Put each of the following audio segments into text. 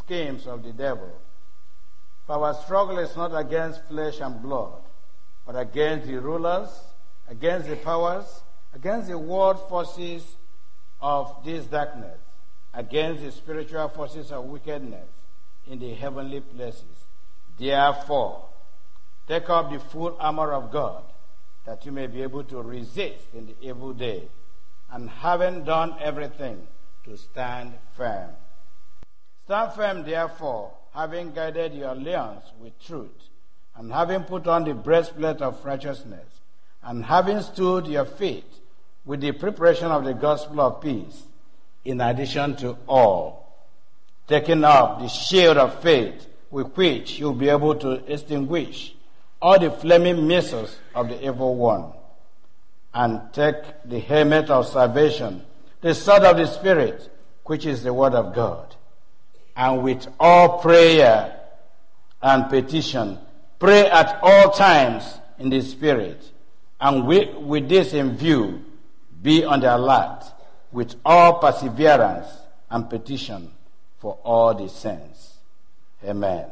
schemes of the devil. For our struggle is not against flesh and blood, but against the rulers, against the powers, against the world forces of this darkness, against the spiritual forces of wickedness in the heavenly places. Therefore, take up the full armor of God, that you may be able to resist in the evil day, and having done everything, to stand firm. Stand firm, therefore, having guided your loins with truth, and having put on the breastplate of righteousness, and having stood your feet with the preparation of the gospel of peace, in addition to all, taking up the shield of faith, with which you'll be able to extinguish all the flaming missiles of the evil one, and take the helmet of salvation, the sword of the Spirit, which is the word of God, and with all prayer and petition, pray at all times in the Spirit, and with this in view, be on the alert with all perseverance and petition for all the saints. Amen.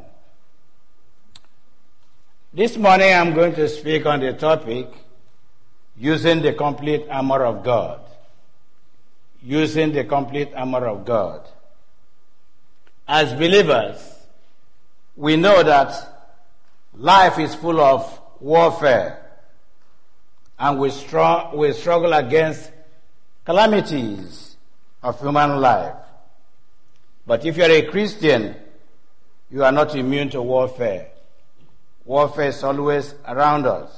This morning I'm going to speak on the topic, using the complete armor of God. Using the complete armor of God. As believers, we know that life is full of warfare, and we struggle against calamities of human life. But if you're a Christian, you are not immune to warfare. Warfare is always around us.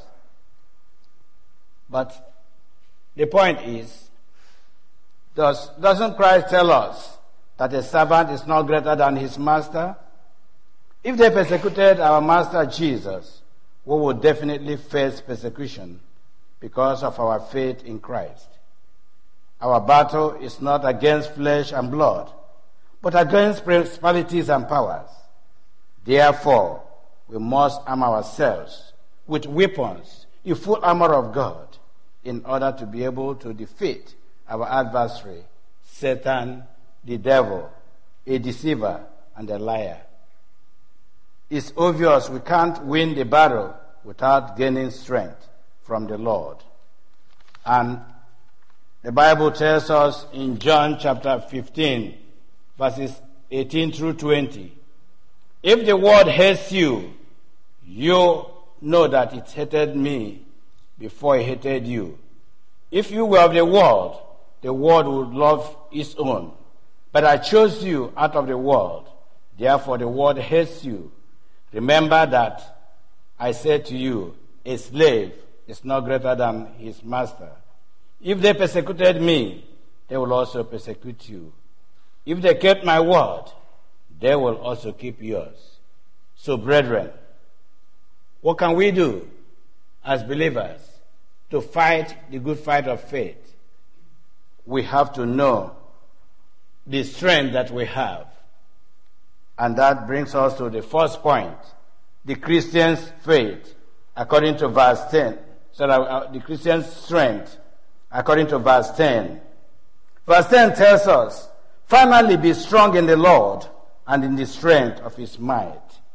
But the point is, doesn't Christ tell us that a servant is not greater than his master? If they persecuted our master Jesus, we would definitely face persecution because of our faith in Christ. Our battle is not against flesh and blood, but against principalities and powers. Therefore, we must arm ourselves with weapons, the full armor of God, in order to be able to defeat our adversary, Satan, the devil, a deceiver, and a liar. It's obvious we can't win the battle without gaining strength from the Lord. And the Bible tells us in John chapter 15, verses 18 through 20, if the world hates you, you know that it hated me before it hated you. If you were of the world would love its own. But I chose you out of the world, therefore the world hates you. Remember that I said to you, a slave is not greater than his master. If they persecuted me, they will also persecute you. If they kept my word, they will also keep yours. So brethren, what can we do as believers to fight the good fight of faith? We have to know the strength that we have. And that brings us to the first point, the Christian's faith, according to verse 10. The Christian's strength, according to verse 10. Verse 10 tells us, finally be strong in the Lord and in the strength of his might.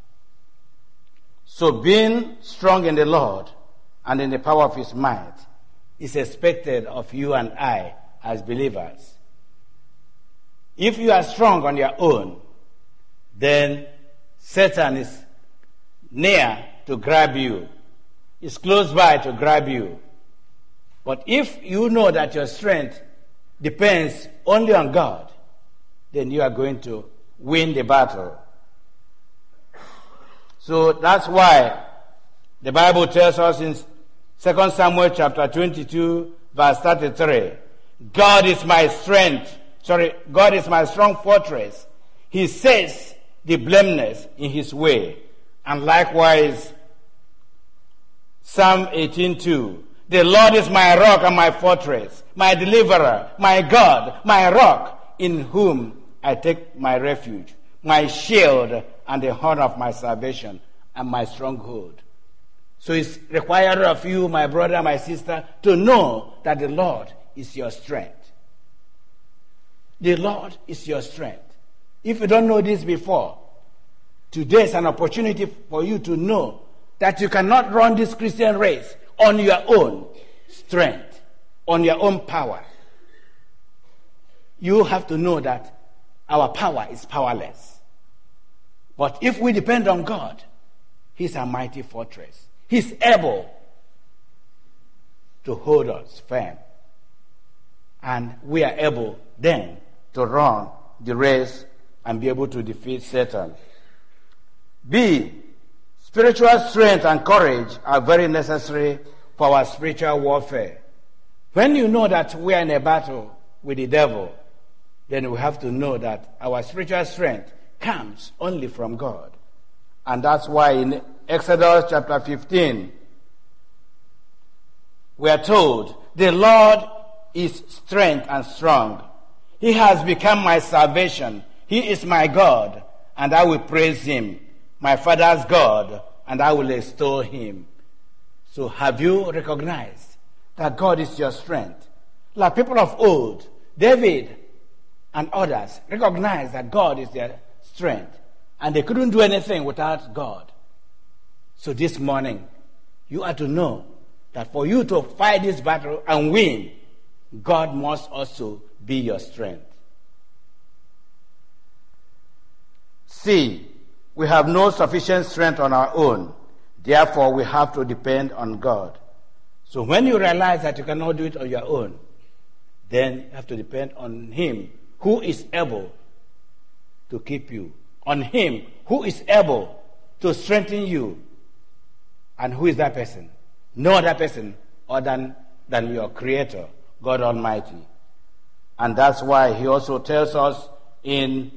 So being strong in the Lord and in the power of his might is expected of you and I as believers. If you are strong on your own, then Satan is near to grab you. He's close by to grab you. But if you know that your strength depends only on God, then you are going to win the battle. So that's why the Bible tells us in 2 Samuel chapter 22, verse 33, God is my strong fortress. He says the blameless in his way. And likewise, Psalm 18:2, the Lord is my rock and my fortress, my deliverer, my God, my rock, in whom I take my refuge, my shield and the horn of my salvation and my stronghold. So it's required of you, my brother, my sister, to know that the Lord is your strength. The Lord is your strength. If you don't know this before, today is an opportunity for you to know that you cannot run this Christian race on your own strength, on your own power. You have to know that our power is powerless. But if we depend on God, He's a mighty fortress. He's able to hold us firm. And we are able then to run the race and be able to defeat Satan. B, spiritual strength and courage are very necessary for our spiritual warfare. When you know that we are in a battle with the devil, then we have to know that our spiritual strength comes only from God. And that's why in Exodus chapter 15, we are told, the Lord is strength and strong. He has become my salvation. He is my God, and I will praise Him. My Father's God, and I will extol Him. So have you recognized that God is your strength? Like people of old, David and others recognized that God is their strength, and they couldn't do anything without God. So this morning, you are to know that for you to fight this battle and win, God must also be your strength. C, we have no sufficient strength on our own. Therefore, we have to depend on God. So when you realize that you cannot do it on your own, then you have to depend on Him who is able to keep you, on Him who is able to strengthen you. And who is that person? No other person other than your Creator, God Almighty. And that's why He also tells us in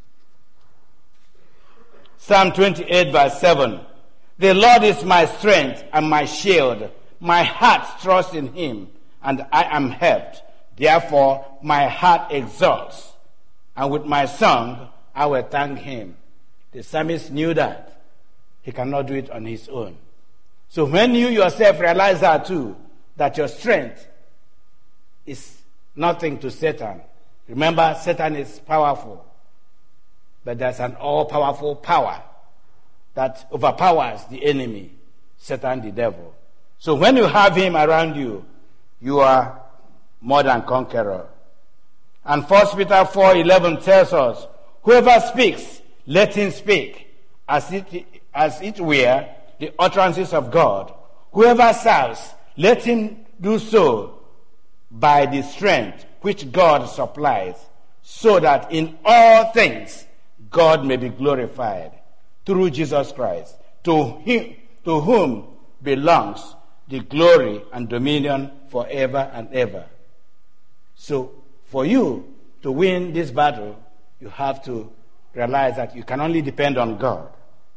Psalm 28 verse 7, the Lord is my strength and my shield. My heart trusts in Him, and I am helped. Therefore, my heart exalts, and with my song I will thank Him. The psalmist knew that he cannot do it on his own. So when you yourself realize that too, that your strength is nothing to Satan. Remember, Satan is powerful, but there's an all-powerful power that overpowers the enemy, Satan the devil. So when you have him around you, you are more than conqueror. And 1 Peter 4:11 tells us, whoever speaks, let him speak as it were the utterances of God. Whoever serves, let him do so by the strength which God supplies, so that in all things God may be glorified through Jesus Christ, to whom belongs the glory and dominion forever and ever. So for you to win this battle, you have to realize that you can only depend on God.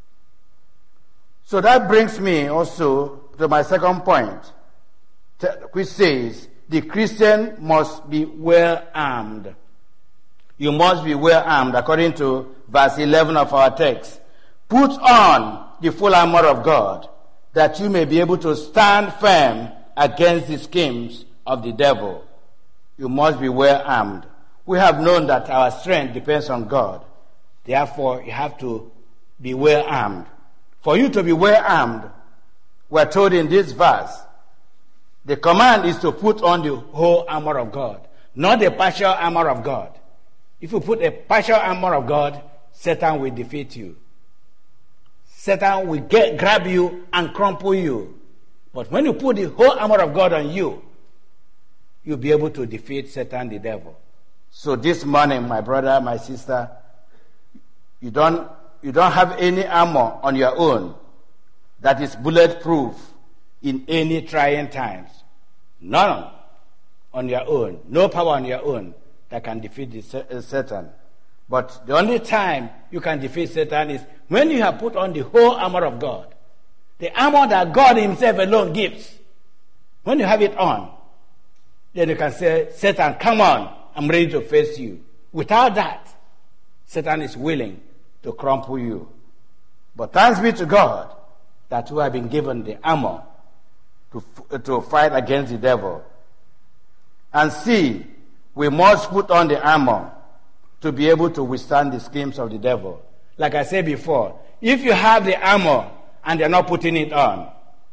So that brings me also to my second point, which says the Christian must be well armed. You must be well armed, according to verse 11 of our text. Put on the full armor of God, that you may be able to stand firm against the schemes of the devil. You must be well armed. We have known that our strength depends on God. Therefore, you have to be well armed. For you to be well armed, we're told in this verse, the command is to put on the whole armor of God, not the partial armor of God. If you put a partial armor of God, Satan will defeat you. Satan will grab you and crumple you. But when you put the whole armor of God on you, you'll be able to defeat Satan the devil. So this morning, my brother, my sister, you don't have any armor on your own that is bulletproof in any trying times. None on your own. No power on your own that can defeat Satan. But the only time you can defeat Satan is when you have put on the whole armor of God. The armor that God Himself alone gives. When you have it on, then you can say, Satan, come on, I'm ready to face you. Without that, Satan is willing to crumple you. But thanks be to God that we have been given the armor to fight against the devil. And see, we must put on the armor to be able to withstand the schemes of the devil. Like I said before, if you have the armor and they're not putting it on,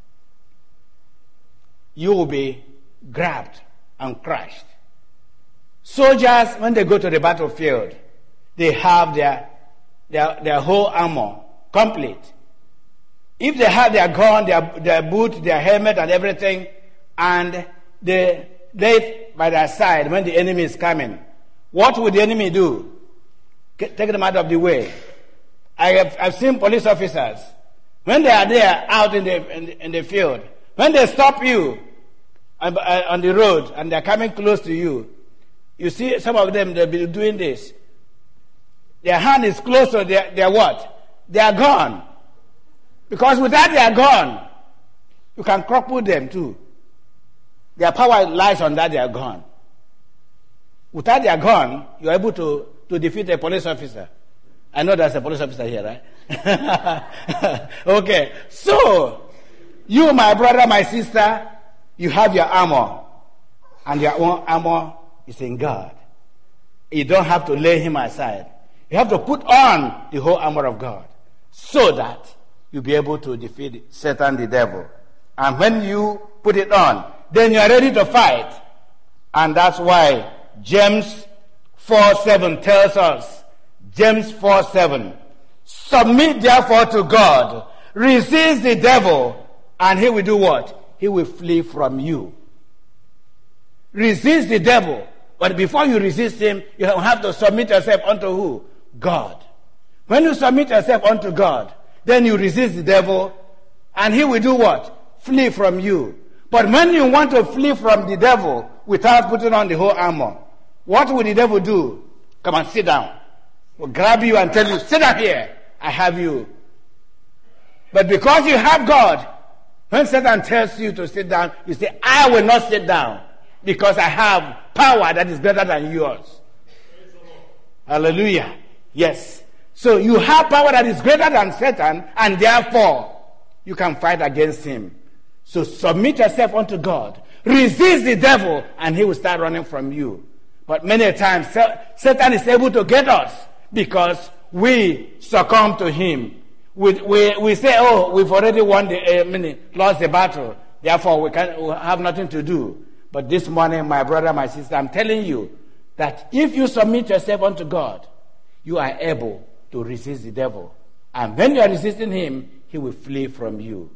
you will be grabbed and crushed. Soldiers, when they go to the battlefield, they have their whole armor complete. If they have their gun, their boot, their helmet and everything, and they lay it by their side when the enemy is coming, what would the enemy do? Take them out of the way. I've seen police officers, when they are there out in the field, when they stop you on the road and they're coming close to you, you see some of them, they'll be doing this. Their hand is close to their what? Their gun. Because without their gun, you can cripple them too. Their power lies on that their gun. Without their gun, you're able to defeat a police officer. I know there's a police officer here, right? Okay. So, you, my brother, my sister, you have your armor. And your own armor is in God. You don't have to lay him aside. You have to put on the whole armor of God so that you'll be able to defeat Satan, the devil. And when you put it on, then you are ready to fight. And that's why James 4:7 tells us, James 4:7, submit therefore to God, resist the devil, and he will do what? He will flee from you. Resist the devil. But before you resist him, you have to submit yourself unto who? God. When you submit yourself unto God, then you resist the devil, and he will do what? Flee from you. But when you want to flee from the devil without putting on the whole armor, what will the devil do? Come on, sit down. He'll grab you and tell you, sit down here. I have you. But because you have God, when Satan tells you to sit down, you say, I will not sit down because I have power that is better than yours. Hallelujah. Yes. So you have power that is greater than Satan, and therefore you can fight against him. So submit yourself unto God. Resist the devil, and he will start running from you. But many times Satan is able to get us because we succumb to him. We say, oh, we've already lost the battle. Therefore, we have nothing to do. But this morning, my brother, my sister, I'm telling you that if you submit yourself unto God, you are able to resist the devil. And when you are resisting him, he will flee from you.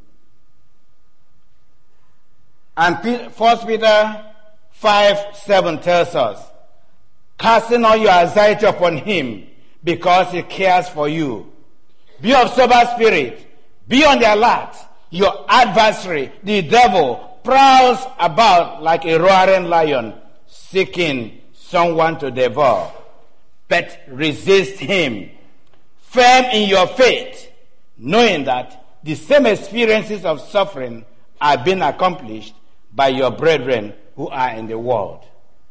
And 1 Peter 5:7 tells us, casting all your anxiety upon him because he cares for you. Be of sober spirit. Be on the alert. Your adversary, the devil, prowls about like a roaring lion, seeking someone to devour. But resist him, firm in your faith, knowing that the same experiences of suffering are being accomplished by your brethren who are in the world.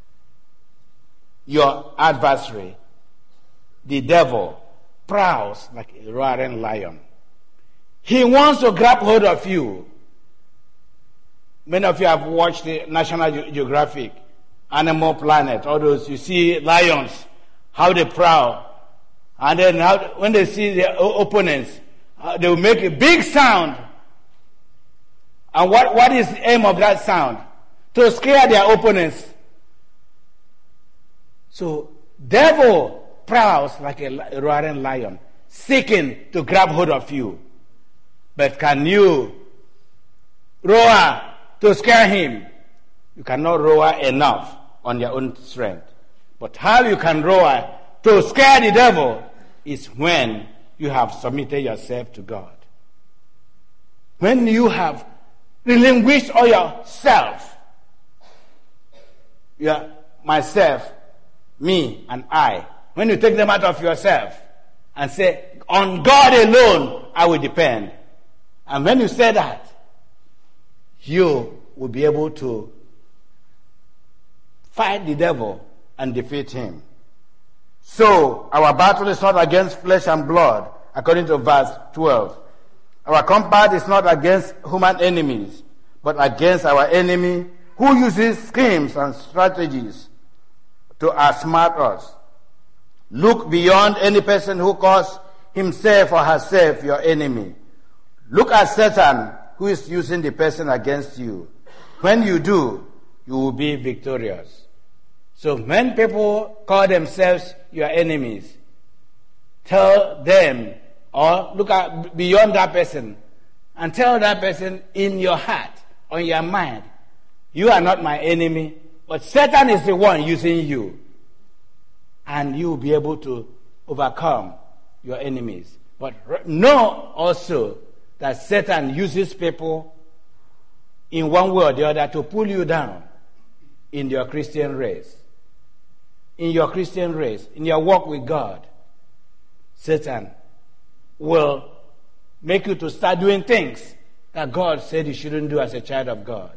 Your adversary, the devil, prowls like a roaring lion. He wants to grab hold of you. Many of you have watched the National Geographic, Animal Planet, all those. You see lions, how they prowl. And then when they see their opponents, they will make a big sound. And what is the aim of that sound? To scare their opponents. So, devil prowls like a roaring lion, seeking to grab hold of you. But can you roar to scare him? You cannot roar enough on your own strength. But how you can roar to scare the devil is when you have submitted yourself to God. When you have relinquished all yourself, myself, me, and I. When you take them out of yourself and say, on God alone I will depend. And when you say that, you will be able to fight the devil and defeat him. So, our battle is not against flesh and blood, according to verse 12. Our combat is not against human enemies, but against our enemy who uses schemes and strategies to outsmart us. Look beyond any person who calls himself or herself your enemy. Look at Satan, who is using the person against you. When you do, you will be victorious. So when people call themselves your enemies, tell them, or look at beyond that person, and tell that person in your heart, on your mind, you are not my enemy, but Satan is the one using you. And you will be able to overcome your enemies. But know also that Satan uses people in one way or the other to pull you down in your Christian race. In your Christian race, in your walk with God, Satan will make you to start doing things that God said you shouldn't do as a child of God.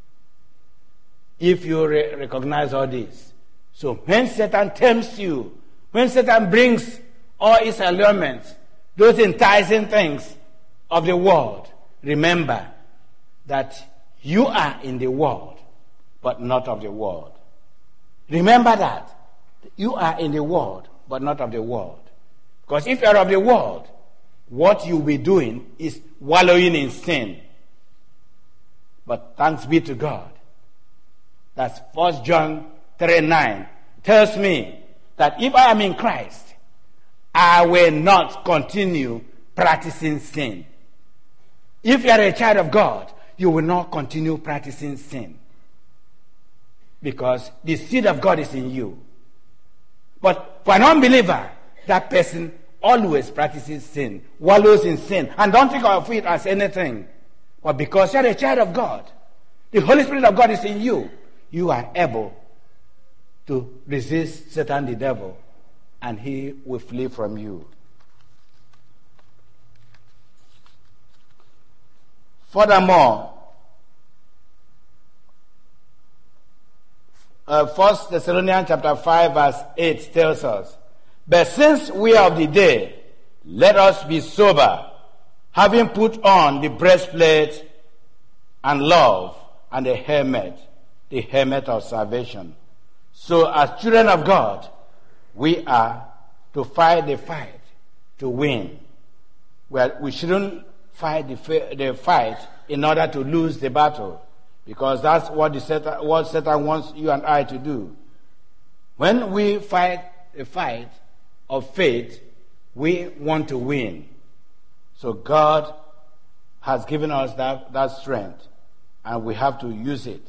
If you recognize all this. So when Satan tempts you, when Satan brings all his allurements, those enticing things of the world, remember that you are in the world, but not of the world. Remember that. You are in the world, but not of the world. Because if you are of the world, what you'll be doing is wallowing in sin. But thanks be to God. That's 1 John 3:9 tells me that if I am in Christ, I will not continue practicing sin. If you are a child of God, you will not continue practicing sin. Because the seed of God is in you. But for an unbeliever, that person always practices sin, wallows in sin, and don't think of it as anything. But because you're a child of God, the Holy Spirit of God is in you, you are able to resist Satan the devil, and he will flee from you. Furthermore, 1 Thessalonians chapter 5 verse 8 tells us, but since we are of the day, let us be sober, having put on the breastplate and love and the helmet of salvation. So as children of God, we are to fight the fight to win. We shouldn't fight the fight in order to lose the battle, because that's what Satan wants you and I to do. When we fight the fight of faith, we want to win. So God has given us that strength, and we have to use it.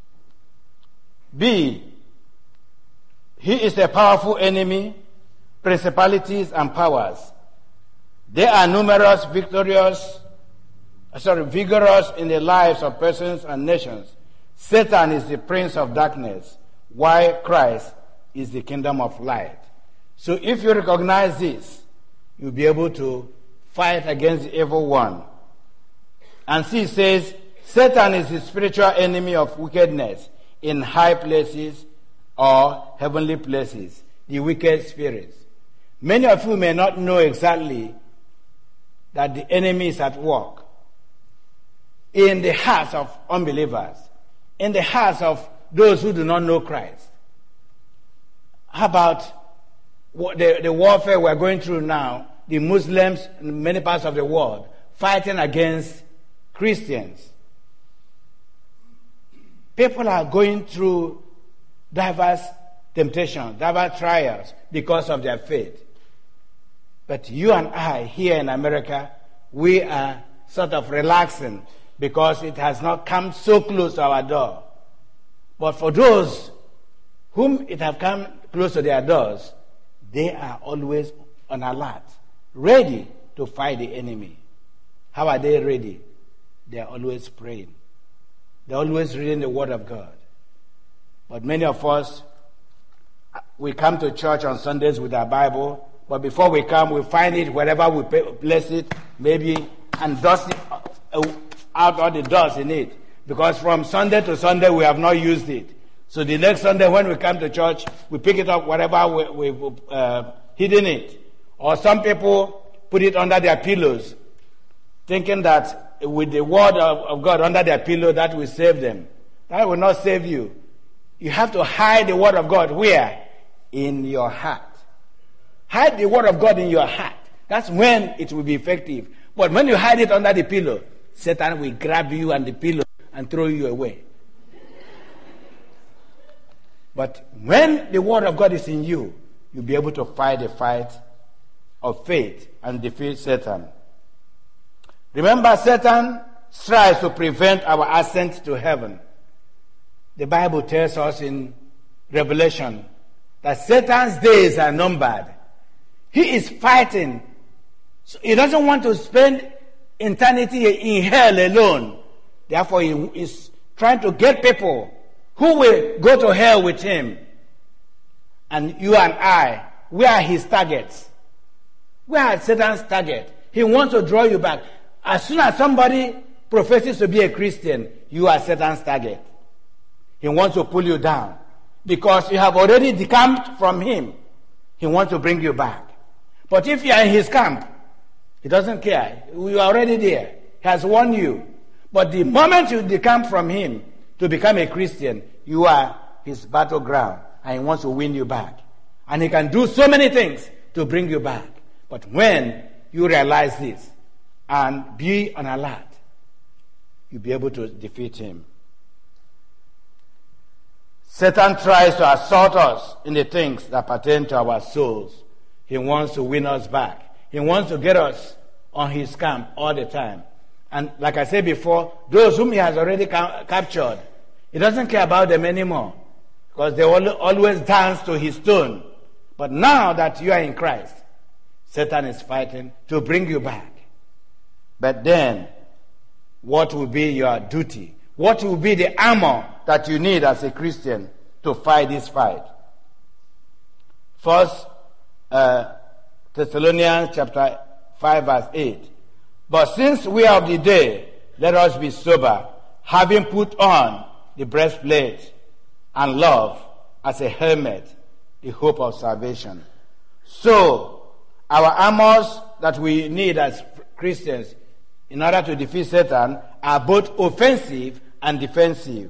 B, he is a powerful enemy, principalities and powers. They are numerous, vigorous in the lives of persons and nations. Satan is the prince of darkness, while Christ is the kingdom of light. So if you recognize this, you'll be able to fight against the evil one. And see, says, Satan is the spiritual enemy of wickedness in high places or heavenly places, the wicked spirits. Many of you may not know exactly that the enemy is at work in the hearts of unbelievers, in the hearts of those who do not know Christ. How about the warfare we're going through now, the Muslims in many parts of the world fighting against Christians? People are going through diverse temptations, diverse trials because of their faith. But you and I here in America, we are sort of relaxing because it has not come so close to our door. But for those whom it have come close to their doors, they are always on alert, ready to fight the enemy. How are they ready? They are always praying. They're always reading the Word of God. But many of us, we come to church on Sundays with our Bible, but before we come, we find it wherever we place it, maybe, and dust it out all the dust in it. Because from Sunday to Sunday, we have not used it. So the next Sunday when we come to church, we pick it up wherever we've hidden it. Or some people put it under their pillows, thinking that with the Word of God under their pillow, that will save them. That will not save you. You have to hide the Word of God where? In your heart. Hide the word of God in your heart. That's when it will be effective. But when you hide it under the pillow, Satan will grab you and the pillow and throw you away. But when the word of God is in you, you'll be able to fight the fight of faith and defeat Satan. Remember, Satan strives to prevent our ascent to heaven. The Bible tells us in Revelation that Satan's days are numbered. He is fighting. So he doesn't want to spend eternity in hell alone. Therefore, he is trying to get people who will go to hell with him. And you and I, we are his targets. We are Satan's target. He wants to draw you back. As soon as somebody professes to be a Christian, you are Satan's target. He wants to pull you down because you have already decamped from him. He wants to bring you back. But if you are in his camp, he doesn't care. You are already there. He has warned you. But the moment you decamp from him to become a Christian, you are his battleground, and he wants to win you back. And he can do so many things to bring you back. But when you realize this and be on alert, you'll be able to defeat him. Satan tries to assault us in the things that pertain to our souls. He wants to win us back. He wants to get us on his camp all the time. And like I said before, those whom he has already captured, he doesn't care about them anymore because they always dance to his tune. But now that you are in Christ, Satan is fighting to bring you back. But then, what will be your duty? What will be the armor that you need as a Christian to fight this fight? First Thessalonians chapter 5 verse 8. But since we are of the day, let us be sober, having put on the breastplate and love as a helmet, the hope of salvation. So, our armors that we need as Christians in order to defeat Satan are both offensive and defensive.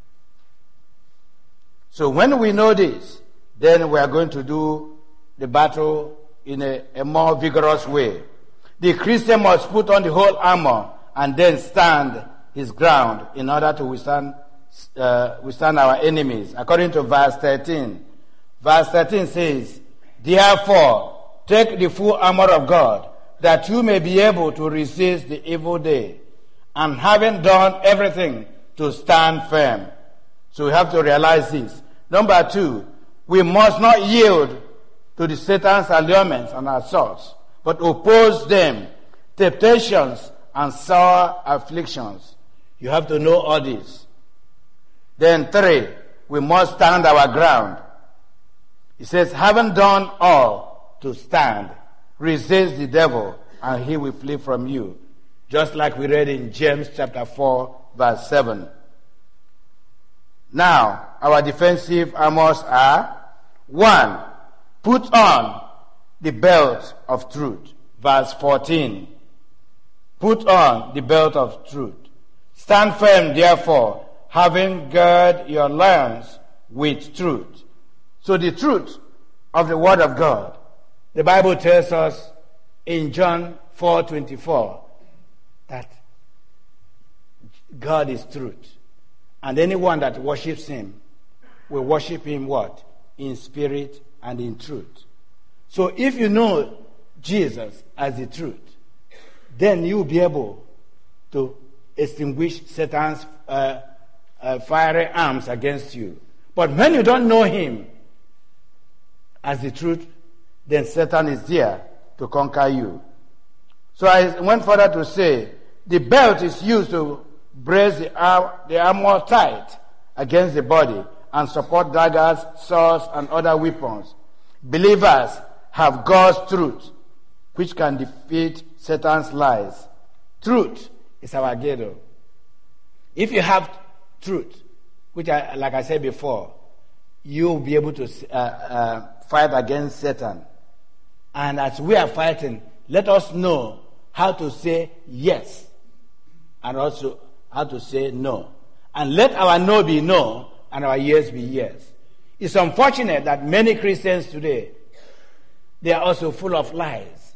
So when we know this, then we are going to do the battle in a more vigorous way. The Christian must put on the whole armor and then stand his ground in order to withstand our enemies. According to verse 13. Verse 13 says, therefore, take the full armor of God, that you may be able to resist the evil day, and having done everything, to stand firm. So we have to realize this. Number 2, we must not yield to the Satan's allurements and assaults, but oppose them, temptations and sour afflictions. You have to know all this. Then 3, we must stand our ground. It says, having done all, to stand. Resist the devil, and he will flee from you. Just like we read in James chapter 4, verse 7. Now, our defensive armors are, 1, put on the belt of truth. Verse 14. Put on the belt of truth. Stand firm, therefore, having girded your loins with truth. So the truth of the Word of God. The Bible tells us in John 4:24 that God is truth. And anyone that worships him will worship him what? In spirit and in truth. So if you know Jesus as the truth, then you will be able to extinguish Satan's fiery arms against you. But when you don't know him as the truth, then Satan is there to conquer you. So I went further to say, the belt is used to brace the armor tight against the body and support daggers, swords, and other weapons. Believers have God's truth, which can defeat Satan's lies. Truth is our girdle. If you have truth, which like I said before, you'll be able to fight against Satan. And as we are fighting, let us know how to say yes and also how to say no. And let our no be no and our yes be yes. It's unfortunate that many Christians today, they are also full of lies.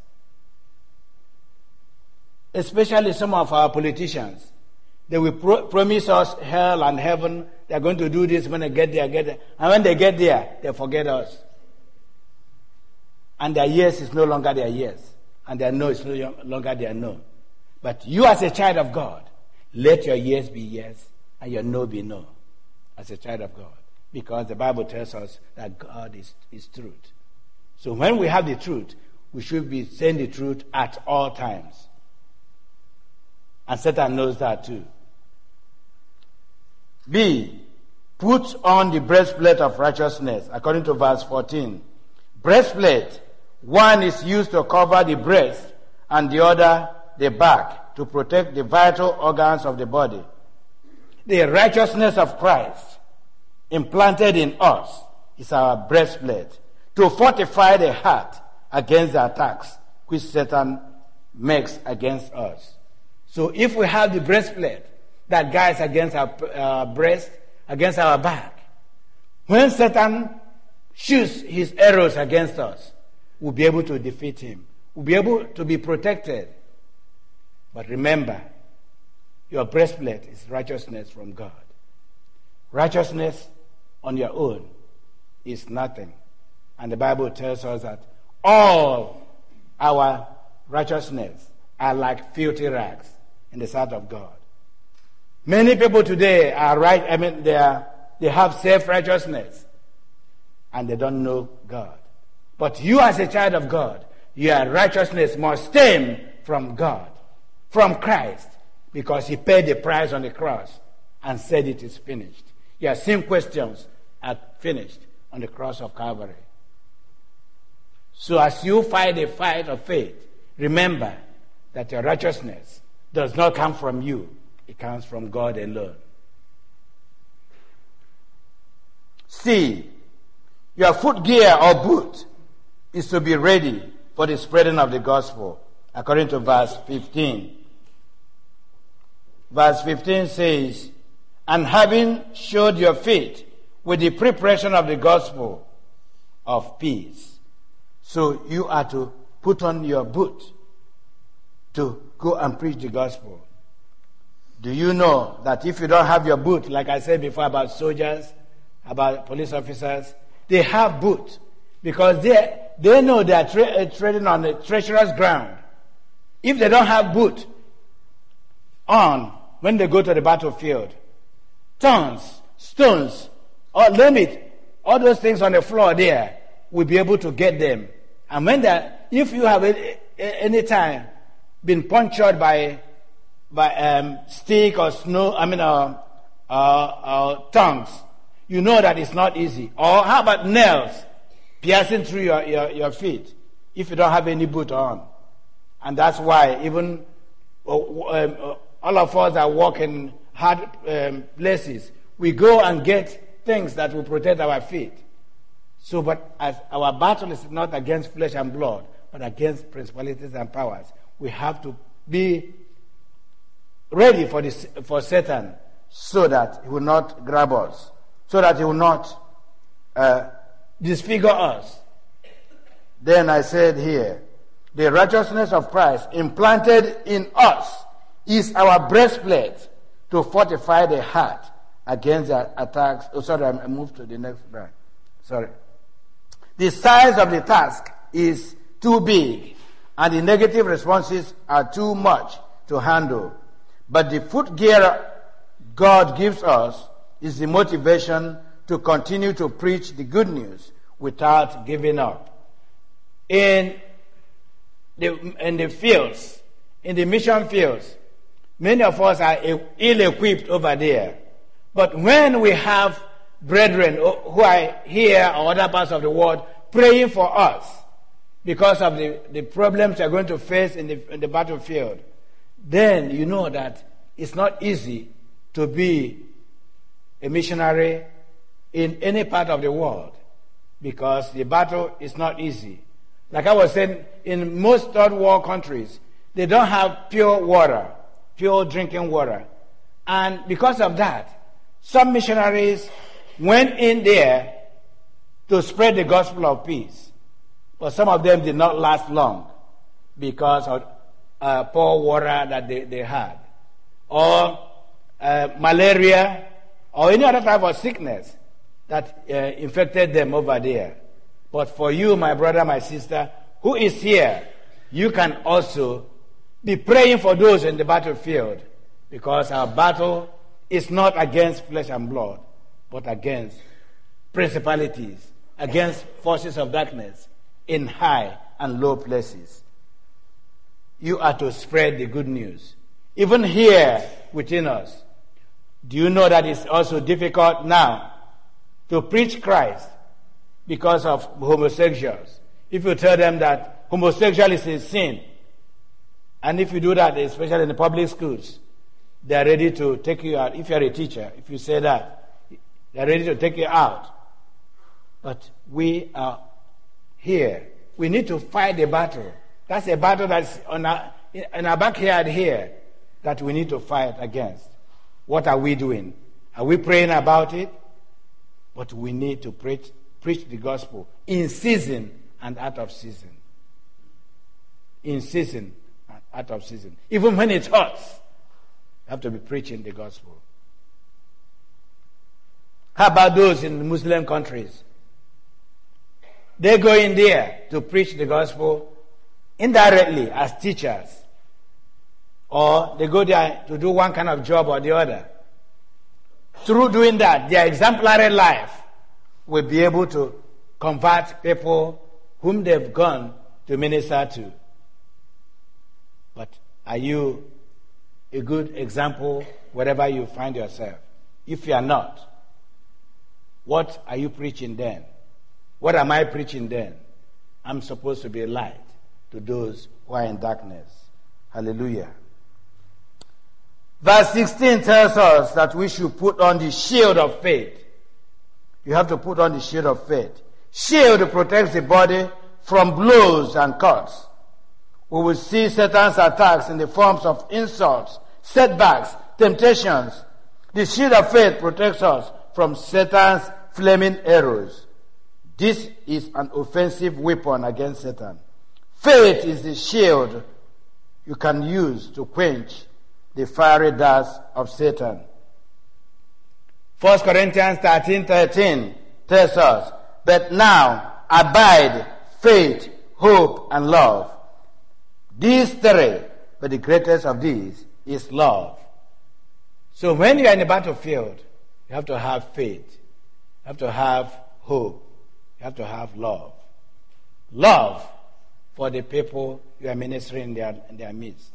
Especially some of our politicians. They will promise us hell and heaven. They are going to do this when they get there, And when they get there, they forget us. And their yes is no longer their yes. And their no is no longer their no. But you as a child of God, let your yes be yes and your no be no. As a child of God. Because the Bible tells us that God is truth. So when we have the truth, we should be saying the truth at all times. And Satan knows that too. B, put on the breastplate of righteousness, according to verse 14. Breastplate, one is used to cover the breast and the other the back to protect the vital organs of the body. The righteousness of Christ implanted in us is our breastplate to fortify the heart against the attacks which Satan makes against us. So if we have the breastplate that guards against our breast, against our back, when Satan shoots his arrows against us, we'll be able to defeat him. We'll be able to be protected. But remember, your breastplate is righteousness from God. Righteousness on your own is nothing. And the Bible tells us that all our righteousness are like filthy rags in the sight of God. Many people today are they have self-righteousness and they don't know God. But you as a child of God, your righteousness must stem from God, from Christ, because he paid the price on the cross and said it is finished. Your sin questions are finished on the cross of Calvary. So as you fight the fight of faith, remember that your righteousness does not come from you. It comes from God alone. C, your footgear or boot is to be ready for the spreading of the gospel, according to verse 15. Verse 15 says, and having showed your faith with the preparation of the gospel of peace. So you are to put on your boot to go and preach the gospel. Do you know that if you don't have your boot, like I said before about soldiers, about police officers, they have boot because they know they are treading on the treacherous ground. If they don't have boot on when they go to the battlefield, thorns, stones, or limit, all those things on the floor there will be able to get them. And when if you have any time been punctured by stick or snow, tongues, you know that it's not easy. Or how about nails piercing through your feet if you don't have any boot on? And that's why even all of us that walk in hard places, we go and get things that will protect our feet. So, but as our battle is not against flesh and blood, but against principalities and powers, we have to be ready for Satan so that he will not grab us, so that he will not disfigure us. Then I said here, the righteousness of Christ implanted in us is our breastplate to fortify the heart against the attacks. Oh, sorry, I moved to the next slide. Sorry. The size of the task is too big, and the negative responses are too much to handle. But the footgear God gives us is the motivation to continue to preach the good news without giving up. In the fields, in the mission fields, many of us are ill-equipped over there. But when we have brethren who are here or other parts of the world praying for us because of the problems we are going to face in the battlefield, then you know that it's not easy to be a missionary in any part of the world because the battle is not easy. Like I was saying, in most third world countries, they don't have pure water, pure drinking water. And because of that, some missionaries went in there to spread the gospel of peace. But some of them did not last long because of poor water that they had, or malaria, or any other type of sickness that infected them over there. But for you, my brother, my sister, who is here, you can also be praying for those in the battlefield, because our battle is not against flesh and blood, but against principalities, against forces of darkness in high and low places. You are to spread the good news. Even here within us, do you know that it's also difficult now to preach Christ because of homosexuals? If you tell them that homosexuality is a sin, and if you do that, especially in the public schools, they are ready to take you out. If you are a teacher, if you say that, they are ready to take you out. But we are here. We need to fight the battle. That's a battle that's in our backyard here that we need to fight against. What are we doing? Are we praying about it? But we need to preach the gospel in season and out of season. In season and out of season. Even when it's hot, you have to be preaching the gospel. How about those in Muslim countries? They go in there to preach the gospel indirectly as teachers. Or they go there to do one kind of job or the other. Through doing that, their exemplary life will be able to convert people whom they've gone to minister to. But are you a good example wherever you find yourself? If you are not, what are you preaching then? What am I preaching then? I'm supposed to be a light to those who are in darkness. Hallelujah. Verse 16 tells us that we should put on the shield of faith. You have to put on the shield of faith. Shield protects the body from blows and cuts. We will see Satan's attacks in the forms of insults, setbacks, temptations. The shield of faith protects us from Satan's flaming arrows. This is an offensive weapon against Satan. Faith is the shield you can use to quench the fiery darts of Satan. 1 Corinthians 13:13 tells us, but now abide faith, hope, and love. These three, but the greatest of these is love. So when you are in the battlefield, you have to have faith. You have to have hope. You have to have love. Love for the people you are ministering in their midst.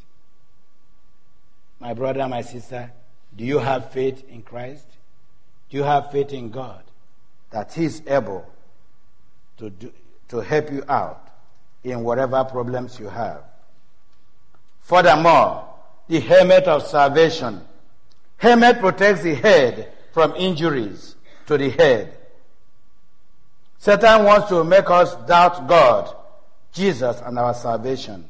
My brother, my sister, do you have faith in Christ? Do you have faith in God that He is able to help you out in whatever problems you have? Furthermore, the helmet of salvation. Helmet protects the head from injuries to the head. Satan wants to make us doubt God, Jesus, and our salvation.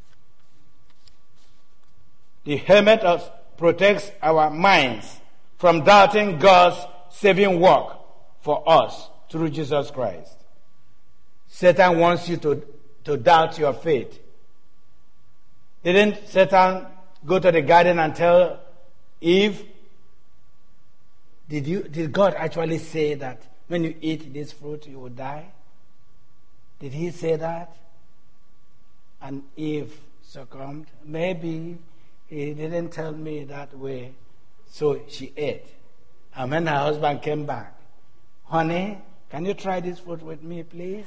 The helmet protects our minds from doubting God's saving work for us through Jesus Christ. Satan wants you to doubt your faith. Didn't Satan go to the garden and tell Eve, did God actually say that when you eat this fruit you will die? Did He say that? And Eve succumbed. Maybe He didn't tell me that way. So she ate. And when her husband came back, honey, can you try this fruit with me, please?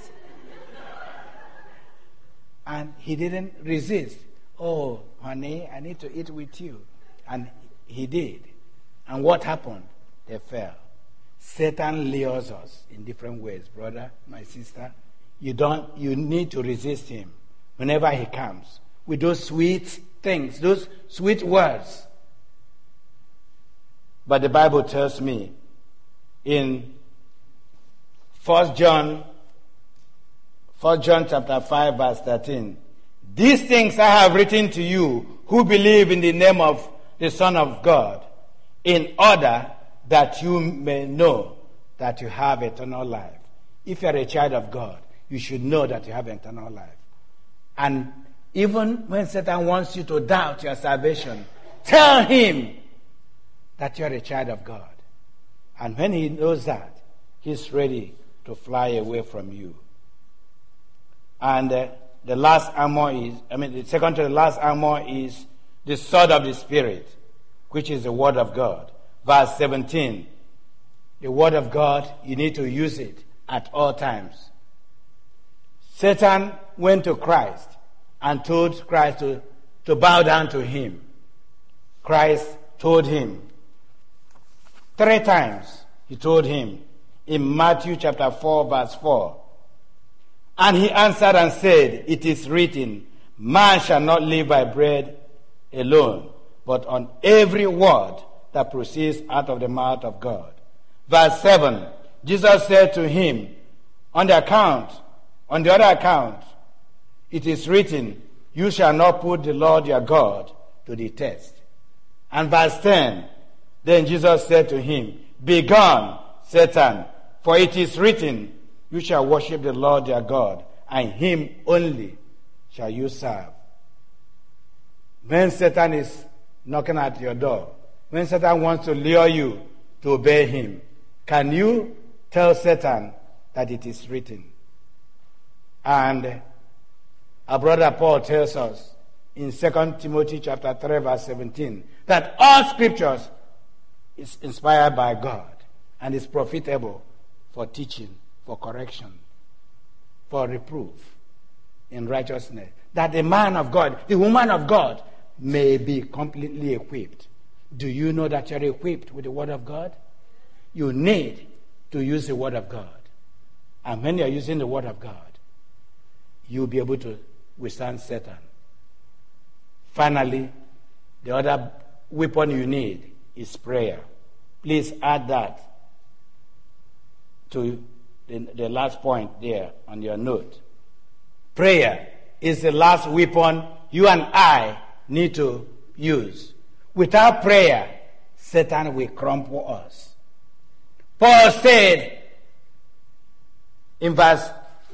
And he didn't resist. Oh, honey, I need to eat with you. And he did. And what happened? They fell. Satan lures us in different ways, brother, my sister. You need to resist him whenever he comes with those sweet things, those sweet words. But the Bible tells me in 1 John chapter 5 verse 13, these things I have written to you who believe in the name of the Son of God, in order that you may know that you have eternal life. If you are a child of God, you should know that you have eternal life. And even when Satan wants you to doubt your salvation, tell him that you're a child of God. And when he knows that, he's ready to fly away from you. And the last armor the second to the last armor is the sword of the Spirit, which is the Word of God. Verse 17, the Word of God, you need to use it at all times. Satan went to Christ and told Christ to bow down to him. Christ told him 3 times, he told him in Matthew chapter 4 verse 4. And he answered and said, it is written, man shall not live by bread alone, but on every word that proceeds out of the mouth of God. Verse 7, Jesus said to him, on the other account, it is written, you shall not put the Lord your God to the test. And verse 10, then Jesus said to him, begone, Satan, for it is written, you shall worship the Lord your God, and him only shall you serve. When Satan is knocking at your door, when Satan wants to lure you to obey him, can you tell Satan that it is written? And our brother Paul tells us in 2 Timothy chapter 3 verse 17 that all scriptures is inspired by God and is profitable for teaching, for correction, for reproof in righteousness, that the man of God, the woman of God may be completely equipped. Do you know that you're equipped with the Word of God? You need to use the Word of God. And when you're using the Word of God, you'll be able to withstand Satan. Finally, the other weapon you need is prayer. Please add that to the last point there on your note. Prayer is the last weapon you and I need to use. Without prayer, Satan will crumple us. Paul said in verse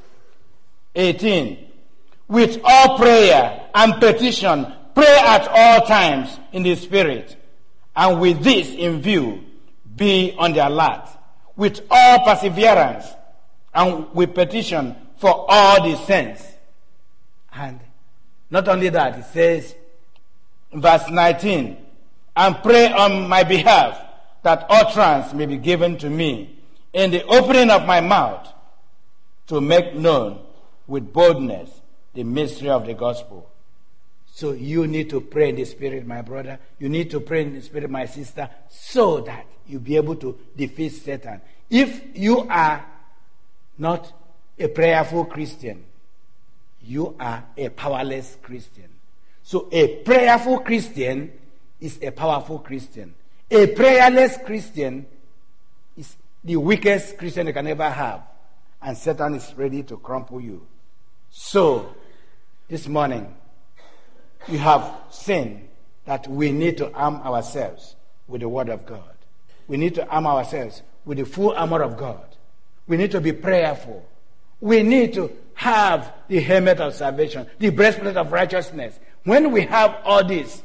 18, with all prayer and petition, pray at all times in the Spirit, and with this in view, be on the alert, with all perseverance and with petition for all the saints. And not only that, it says in verse 19, and pray on my behalf that utterance may be given to me in the opening of my mouth to make known with boldness the mystery of the gospel. So you need to pray in the Spirit, my brother. You need to pray in the Spirit, my sister, so that you'll be able to defeat Satan. If you are not a prayerful Christian, you are a powerless Christian. So a prayerful Christian is a powerful Christian. A prayerless Christian is the weakest Christian you can ever have. And Satan is ready to crumple you. So, this morning, you have seen that we need to arm ourselves with the Word of God. We need to arm ourselves with the full armor of God. We need to be prayerful. We need to have the helmet of salvation, the breastplate of righteousness. When we have all this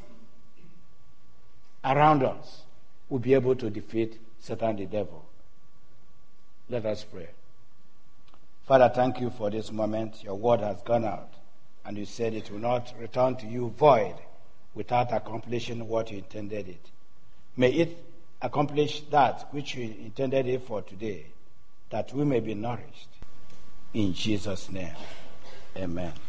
around us, we'll be able to defeat Satan the devil. Let us pray. Father, thank you for this moment. Your word has gone out, and you said it will not return to you void without accomplishing what you intended it. May it accomplish that which you intended it for today, that we may be nourished. In Jesus' name, amen.